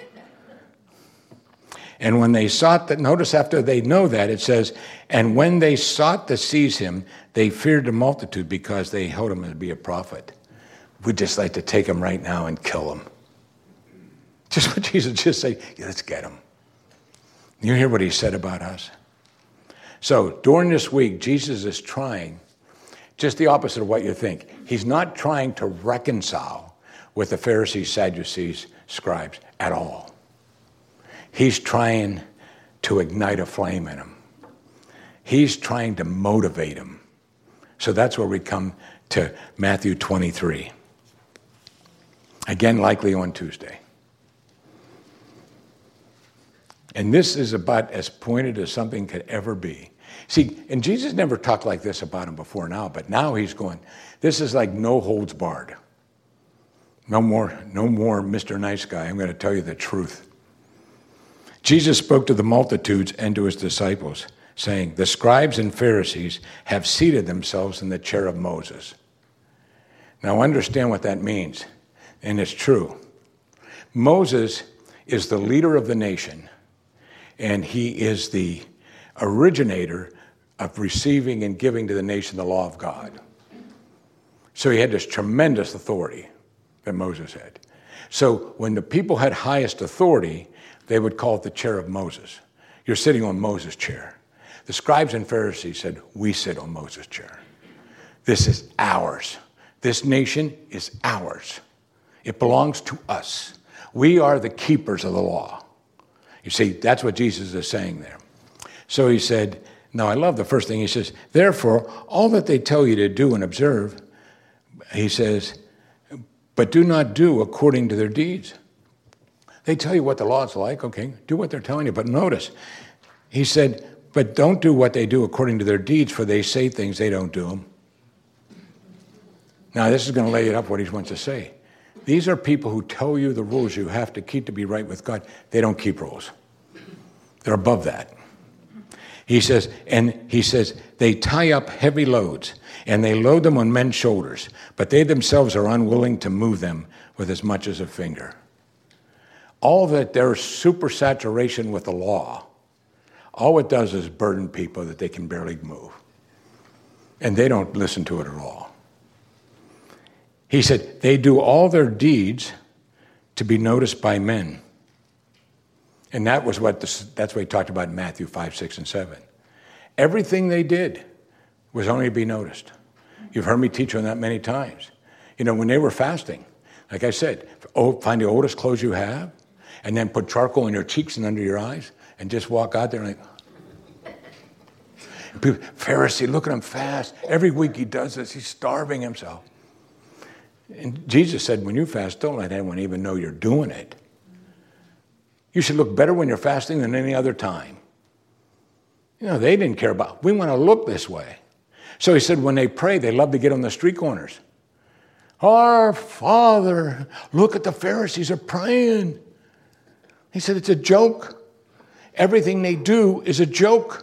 And when they sought that, notice after they know that, it says, and when they sought to seize him, they feared the multitude because they held him to be a prophet. We'd just like to take him right now and kill him. Just what Jesus just say, yeah, let's get him. You hear what he said about us? So during this week, Jesus is trying just the opposite of what you think. He's not trying to reconcile with the Pharisees, Sadducees, scribes at all. He's trying to ignite a flame in them. He's trying to motivate them. So that's where we come to Matthew twenty-three. Again, likely on Tuesday. And this is about as pointed as something could ever be. See, and Jesus never talked like this about him before now, but now he's going, this is like no holds barred. No more, no more Mister Nice Guy. I'm going to tell you the truth. Jesus spoke to the multitudes and to his disciples, saying, the scribes and Pharisees have seated themselves in the chair of Moses. Now understand what that means, and it's true. Moses is the leader of the nation, and he is the originator of receiving and giving to the nation the law of God. So he had this tremendous authority that Moses had. So when the people had highest authority, they would call it the chair of Moses. You're sitting on Moses' chair. The scribes and Pharisees said, we sit on Moses' chair. This is ours. This nation is ours. It belongs to us. We are the keepers of the law. You see, that's what Jesus is saying there. So he said, now I love the first thing he says, therefore, all that they tell you to do and observe, he says, but do not do according to their deeds. They tell you what the law is like, okay, do what they're telling you. But notice, he said, but don't do what they do according to their deeds, for they say things, they don't do them. Now, this is going to lay it up what he wants to say. These are people who tell you the rules you have to keep to be right with God. They don't keep rules. They're above that. He says, and he says, they tie up heavy loads, and they load them on men's shoulders, but they themselves are unwilling to move them with as much as a finger. All that their supersaturation with the law, all it does is burden people that they can barely move. And they don't listen to it at all. He said, they do all their deeds to be noticed by men. And that was what this, that's what he talked about in Matthew five, six, and seven. Everything they did was only to be noticed. You've heard me teach on that many times. You know, when they were fasting, like I said, oh, find the oldest clothes you have, and then put charcoal in your cheeks and under your eyes, and just walk out there and like, people, Pharisee, look at him fast. Every week he does this. He's starving himself. And Jesus said, when you fast, don't let anyone even know you're doing it. You should look better when you're fasting than any other time. You know, they didn't care about, we want to look this way. So he said, when they pray, they love to get on the street corners. Our Father, look at the Pharisees are praying. He said, it's a joke. Everything they do is a joke.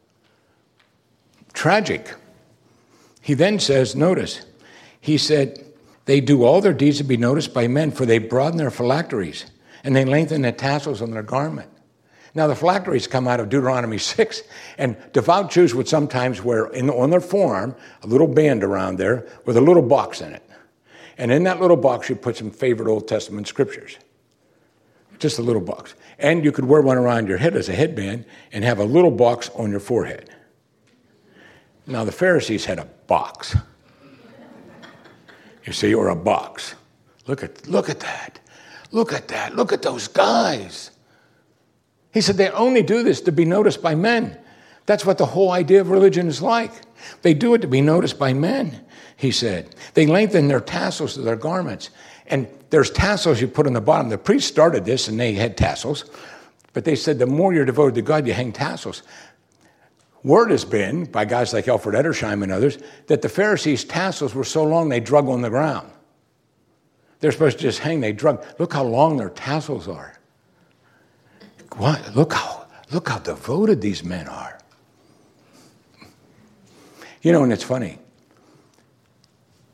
Tragic. He then says, notice, he said, they do all their deeds to be noticed by men, for they broaden their phylacteries, and they lengthen the tassels on their garment. Now, the phylacteries come out of Deuteronomy six, and devout Jews would sometimes wear in, on their forearm a little band around there with a little box in it. And in that little box, you put some favorite Old Testament scriptures. Just a little box. And you could wear one around your head as a headband and have a little box on your forehead. Now, the Pharisees had a box. You see, or a box. Look at, look at that. Look at that. Look at those guys. He said they only do this to be noticed by men. That's what the whole idea of religion is like. They do it to be noticed by men, he said. They lengthen their tassels of their garments. And there's tassels you put on the bottom. The priests started this, and they had tassels. But they said the more you're devoted to God, you hang tassels. Word has been, by guys like Alfred Edersheim and others, that the Pharisees' tassels were so long they drug on the ground. They're supposed to just hang, they drug. Look how long their tassels are. What? Look how, look how devoted these men are. You know, and it's funny.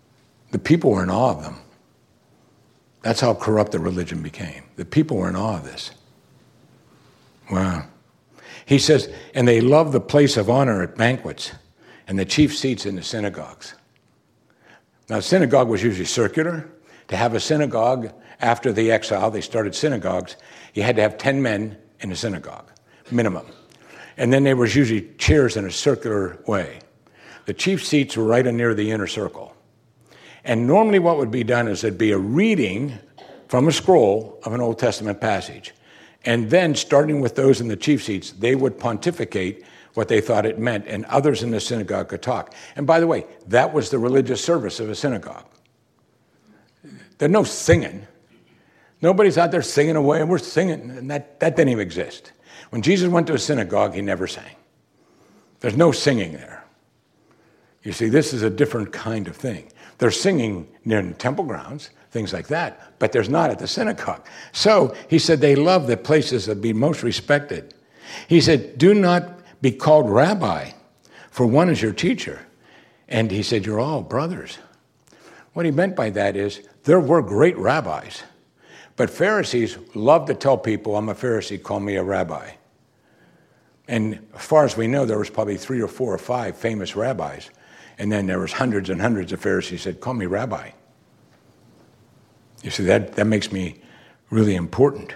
The people were in awe of them. That's how corrupt the religion became. The people were in awe of this. Wow. He says, and they loved the place of honor at banquets and the chief seats in the synagogues. Now, the synagogue was usually circular. To have a synagogue after the exile, they started synagogues. You had to have ten men in a synagogue, minimum. And then there was usually chairs in a circular way. The chief seats were right in near the inner circle. And normally what would be done is there'd be a reading from a scroll of an Old Testament passage. And then, starting with those in the chief seats, they would pontificate what they thought it meant, and others in the synagogue could talk. And by the way, that was the religious service of a synagogue. There's no singing. Nobody's out there singing away, and we're singing, and that, that didn't even exist. When Jesus went to a synagogue, he never sang. There's no singing there. You see, this is a different kind of thing. They're singing near the temple grounds, things like that, but there's not at the synagogue. So he said they love the places that be most respected. He said, do not be called rabbi, for one is your teacher. And he said, you're all brothers. What he meant by that is there were great rabbis, but Pharisees loved to tell people, I'm a Pharisee, call me a rabbi. And as far as we know, there was probably three or four or five famous rabbis. And then there was hundreds and hundreds of Pharisees who said, call me rabbi. You see, that, that makes me really important.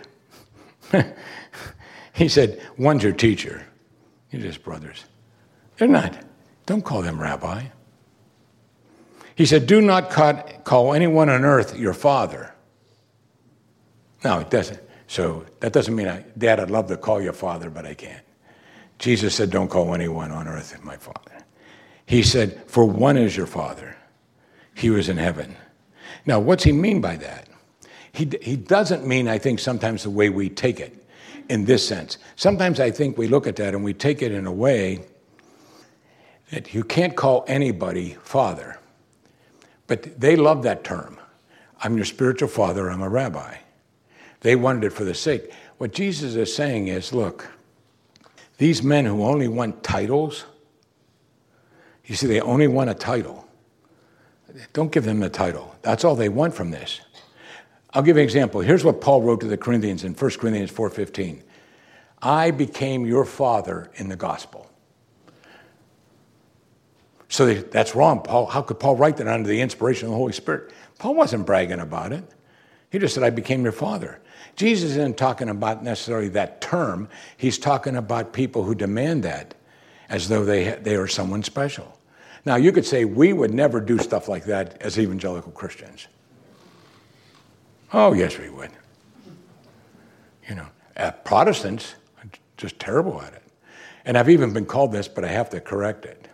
He said, one's your teacher. You're just brothers. They're not. Don't call them rabbi. He said, do not call anyone on earth your father. No, it doesn't. So that doesn't mean, I, Dad, I'd love to call you father, but I can't. Jesus said, don't call anyone on earth my father. He said, for one is your father. He was in heaven. Now, what's he mean by that? He, he doesn't mean, I think, sometimes the way we take it in this sense. Sometimes I think we look at that and we take it in a way that you can't call anybody father. But they love that term. I'm your spiritual father, I'm a rabbi. They wanted it for the sake. What Jesus is saying is, look, these men who only want titles, you see, they only want a title. Don't give them the title. That's all they want from this. I'll give you an example. Here's what Paul wrote to the Corinthians in First Corinthians four fifteen. I became your father in the gospel. So they, that's wrong, Paul. How could Paul write that under the inspiration of the Holy Spirit? Paul wasn't bragging about it. He just said, I became your father. Jesus isn't talking about necessarily that term. He's talking about people who demand that as though they, they are someone special. Now, you could say we would never do stuff like that as evangelical Christians. Oh, yes, we would. You know, uh, Protestants are just terrible at it. And I've even been called this, but I have to correct it.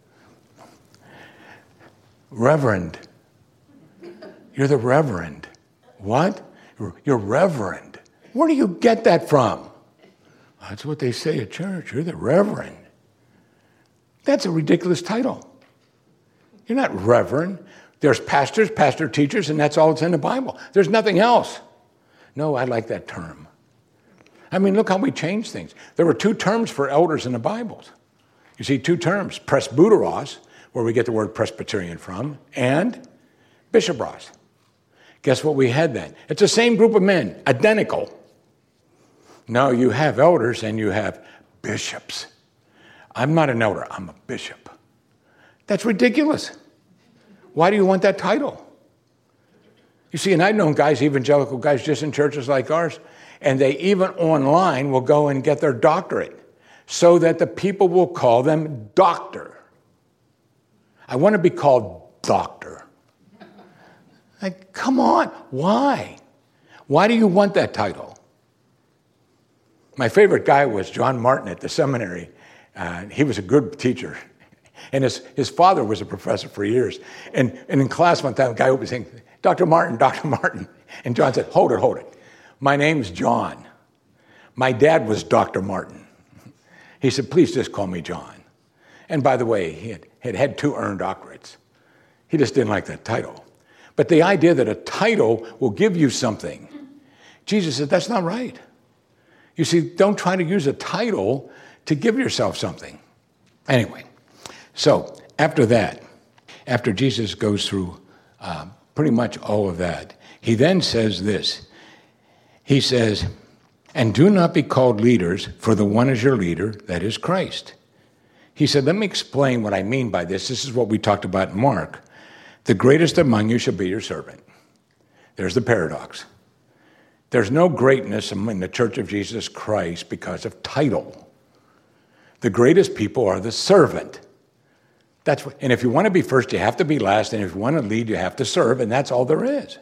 Reverend. You're the reverend. What? You're reverend. Where do you get that from? That's what they say at church. You're the reverend. That's a ridiculous title. You're not reverend. There's pastors, pastor teachers, and that's all that's in the Bible. There's nothing else. No, I like that term. I mean, look how we change things. There were two terms for elders in the Bibles. You see, two terms, presbyteros, where we get the word Presbyterian from, and bishopros. Guess what we had then? It's the same group of men, identical. No, you have elders and you have bishops. I'm not an elder, I'm a bishop. That's ridiculous. Why do you want that title? You see, and I've known guys, evangelical guys, just in churches like ours, and they even online will go and get their doctorate so that the people will call them doctor. I want to be called doctor. Like, come on, why? Why do you want that title? My favorite guy was John Martin at the seminary. Uh, he was a good teacher. And his, his father was a professor for years. And, and in class one time, a guy was saying, Doctor Martin, Doctor Martin. And John said, hold it, hold it. My name's John. My dad was Doctor Martin. He said, please just call me John. And by the way, he had, had had two earned doctorates. He just didn't like that title. But the idea that a title will give you something, Jesus said, that's not right. You see, don't try to use a title to give yourself something. Anyway, so after that, after Jesus goes through uh, pretty much all of that. He then says this. He says, and do not be called leaders, for the one is your leader, that is Christ. He said, let me explain what I mean by this. This is what we talked about in Mark. The greatest among you shall be your servant. There's the paradox. There's no greatness in the Church of Jesus Christ because of title. The greatest people are the servant. That's what, and if you want to be first, you have to be last. And if you want to lead, you have to serve. And that's all there is.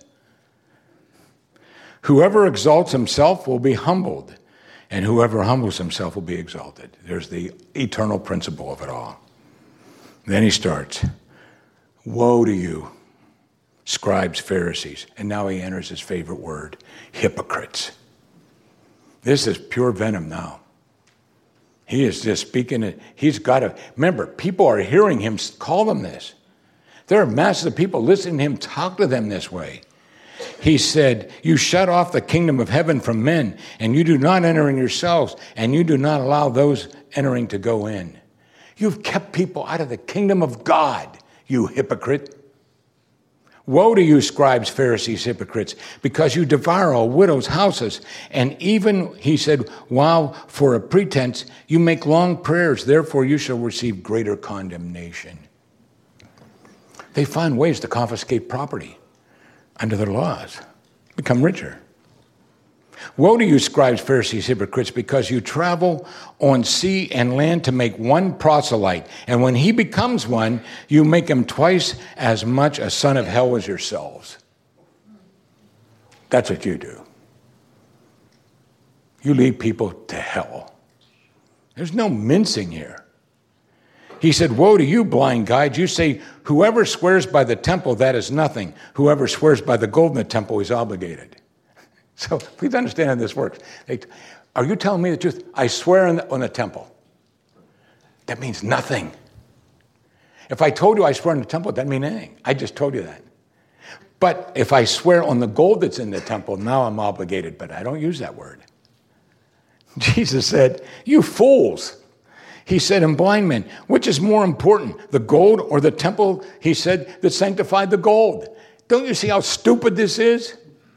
Whoever exalts himself will be humbled, and whoever humbles himself will be exalted. There's the eternal principle of it all. Then he starts, woe to you, scribes, Pharisees. And now he enters his favorite word, hypocrites. This is pure venom now. He is just speaking it. He's got to, remember, people are hearing him call them this. There are masses of people listening to him talk to them this way. He said, you shut off the kingdom of heaven from men, and you do not enter in yourselves, and you do not allow those entering to go in. You've kept people out of the kingdom of God, you hypocrite. Woe to you, scribes, Pharisees, hypocrites, because you devour all widows' houses. And even, he said, while for a pretense, you make long prayers, therefore you shall receive greater condemnation. They find ways to confiscate property under their laws, become richer. Woe to you, scribes, Pharisees, hypocrites, because you travel on sea and land to make one proselyte, and when he becomes one, you make him twice as much a son of hell as yourselves. That's what you do. You lead people to hell. There's no mincing here. He said, woe to you, blind guides. You say, whoever swears by the temple, that is nothing. Whoever swears by the gold in the temple is obligated. So please understand how this works. Are you telling me the truth? I swear on the, on the temple. That means nothing. If I told you I swear on the temple, it doesn't mean anything. I just told you that. But if I swear on the gold that's in the temple, now I'm obligated, but I don't use that word. Jesus said, you fools. He said, and blind men, which is more important, the gold or the temple, he said, that sanctified the gold? Don't you see how stupid this is?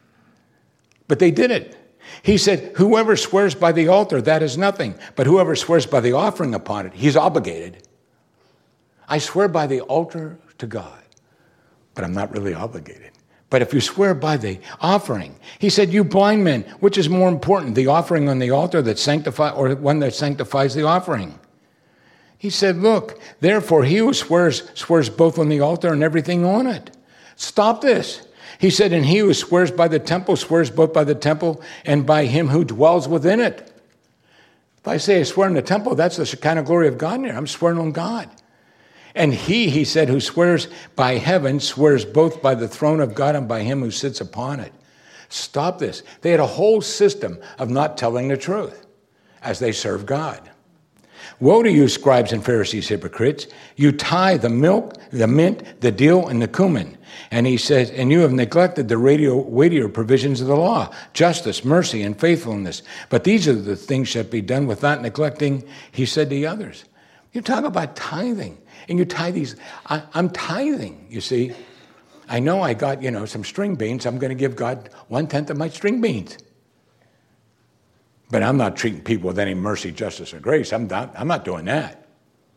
But they did it. He said, whoever swears by the altar, that is nothing. But whoever swears by the offering upon it, he's obligated. I swear by the altar to God, but I'm not really obligated. But if you swear by the offering, he said, you blind men, which is more important, the offering on the altar that sanctify, or one that sanctifies the offering? He said, look, therefore he who swears, swears both on the altar and everything on it. Stop this. He said, and he who swears by the temple swears both by the temple and by him who dwells within it. If I say I swear on the temple, that's the Shekinah glory of God in there. I'm swearing on God. And he, he said, who swears by heaven swears both by the throne of God and by him who sits upon it. Stop this. They had a whole system of not telling the truth as they serve God. Woe to you, scribes and Pharisees, hypocrites! You tithe the milk, the mint, the dill, and the cumin. And he says, and you have neglected the radio, weightier provisions of the law, justice, mercy, and faithfulness. But these are the things that be done without neglecting, he said, the others. You talk about tithing, and you tithe these. I, I'm tithing, you see. I know I got, you know, some string beans. I'm going to give God one-tenth of my string beans. But I'm not treating people with any mercy, justice, or grace. I'm not, I'm not doing that.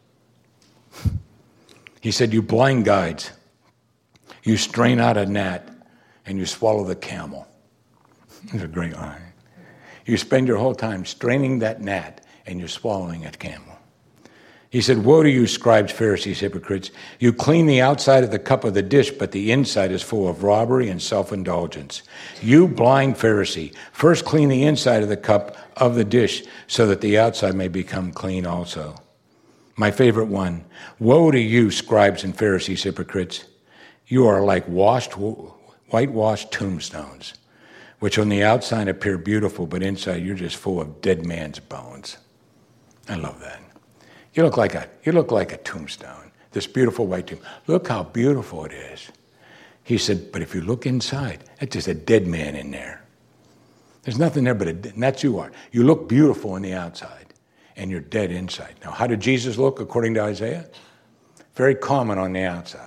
He said, you blind guides, you strain out a gnat and you swallow the camel. That's a great line. You spend your whole time straining that gnat and you're swallowing a camel. He said, woe to you, scribes, Pharisees, hypocrites! You clean the outside of the cup of the dish, but the inside is full of robbery and self-indulgence. You blind Pharisee, first clean the inside of the cup of the dish, so that the outside may become clean also. My favorite one, woe to you, scribes and Pharisees, hypocrites! You are like washed, whitewashed tombstones, which on the outside appear beautiful, but inside you're just full of dead man's bones. I love that. You look like a you look like a tombstone, this beautiful white tomb. Look how beautiful it is. He said, but if you look inside, it's just a dead man in there. There's nothing there but a, and that's you are. You look beautiful on the outside, and you're dead inside. Now, how did Jesus look according to Isaiah? Very common on the outside.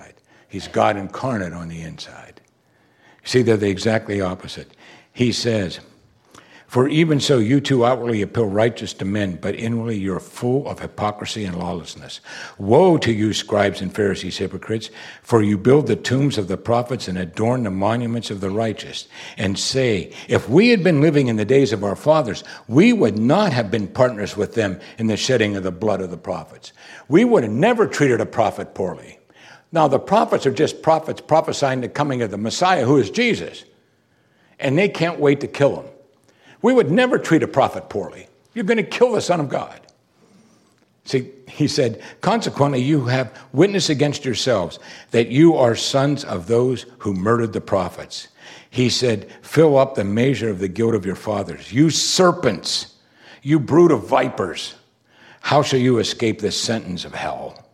He's God incarnate on the inside. You see, they're the exactly opposite. He says, for even so you too outwardly appear righteous to men, but inwardly you're full of hypocrisy and lawlessness. Woe to you, scribes and Pharisees, hypocrites, for you build the tombs of the prophets and adorn the monuments of the righteous, and say, if we had been living in the days of our fathers, we would not have been partners with them in the shedding of the blood of the prophets. We would have never treated a prophet poorly. Now, the prophets are just prophets prophesying the coming of the Messiah, who is Jesus, and they can't wait to kill him. We would never treat a prophet poorly. You're going to kill the Son of God. See, he said, consequently, you have witness against yourselves that you are sons of those who murdered the prophets. He said, fill up the measure of the guilt of your fathers. You serpents, you brood of vipers, how shall you escape this sentence of hell?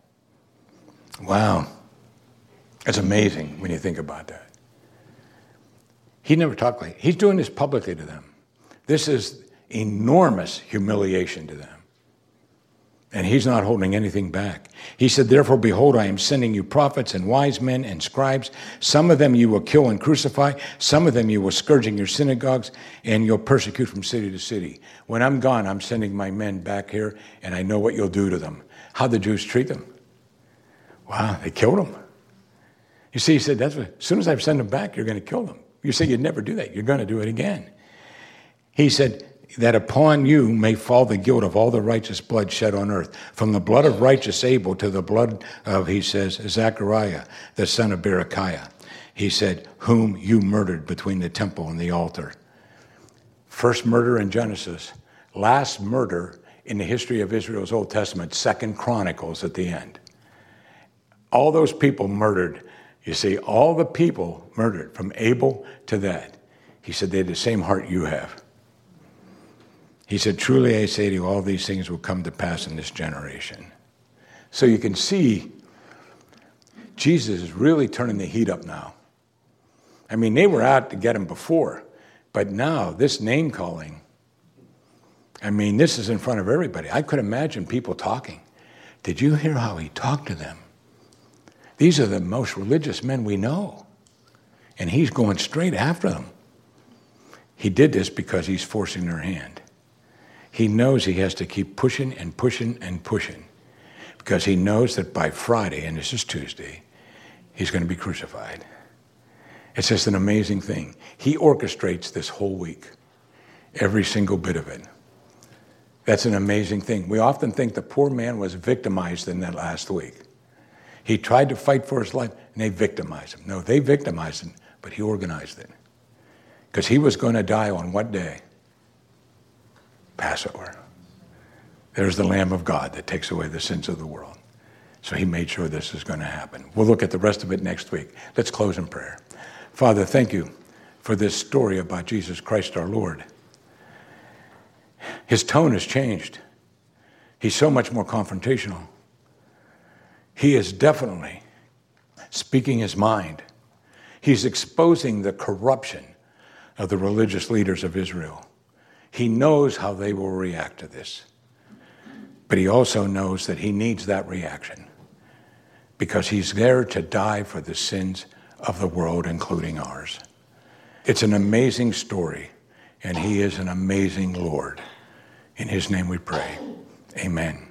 Wow. It's amazing when you think about that. He never talked like, he's doing this publicly to them. This is enormous humiliation to them. And he's not holding anything back. He said, therefore, behold, I am sending you prophets and wise men and scribes. Some of them you will kill and crucify. Some of them you will scourge in your synagogues, and you'll persecute from city to city. When I'm gone, I'm sending my men back here, and I know what you'll do to them. How'd the Jews treat them? Wow, they killed them. You see, he said, that's what, as soon as I send them back, you're going to kill them. You say you'd never do that. You're going to do it again. He said that upon you may fall the guilt of all the righteous blood shed on earth, from the blood of righteous Abel to the blood of, he says, Zechariah, the son of Berechiah. He said, whom you murdered between the temple and the altar. First murder in Genesis, last murder in the history of Israel's Old Testament, Second Chronicles at the end. All those people murdered. You see, all the people murdered, from Abel to that. He said, they had the same heart you have. He said, truly I say to you, all these things will come to pass in this generation. So you can see Jesus is really turning the heat up now. I mean, they were out to get him before, but now this name calling, I mean, this is in front of everybody. I could imagine people talking. Did you hear how he talked to them? These are the most religious men we know, and he's going straight after them. He did this because he's forcing their hand. He knows he has to keep pushing and pushing and pushing because he knows that by Friday, and this is Tuesday, he's going to be crucified. It's just an amazing thing. He orchestrates this whole week, every single bit of it. That's an amazing thing. We often think the poor man was victimized in that last week. He tried to fight for his life, and they victimized him. No, they victimized him, but he organized it. Because he was going to die on what day? Passover. There's the Lamb of God that takes away the sins of the world. So he made sure this is going to happen. We'll look at the rest of it next week. Let's close in prayer. Father, thank you for this story about Jesus Christ our Lord. His tone has changed. He's so much more confrontational. He is definitely speaking his mind. He's exposing the corruption of the religious leaders of Israel. He knows how they will react to this. But he also knows that he needs that reaction because he's there to die for the sins of the world, including ours. It's an amazing story, and he is an amazing Lord. In his name we pray. Amen.